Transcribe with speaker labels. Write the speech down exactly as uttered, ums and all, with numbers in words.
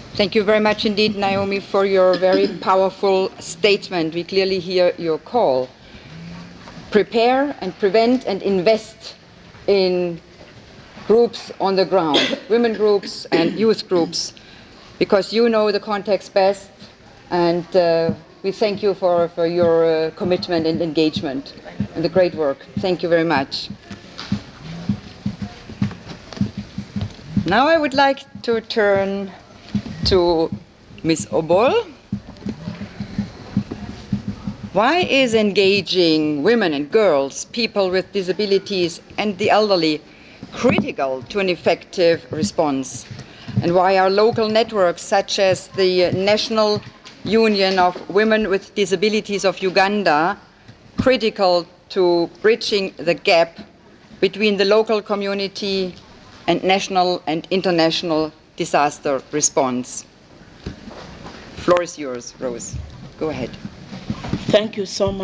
Speaker 1: Thank you very much indeed, Naomi, for your very powerful statement. We clearly hear your call. Prepare and prevent and invest in groups on the ground, women groups and youth groups, because you know the context best, and uh, we thank you for, for your uh, commitment and engagement and the great work. Thank you very much. Now I would like to turn to Miz Obol. Why is engaging women and girls, people with disabilities and the elderly critical to an effective response? And why are local networks such as the National Union of Women with Disabilities of Uganda critical to bridging the gap between the local community and national and international disaster response? The floor is yours, Rose. Go ahead.
Speaker 2: Thank you so much.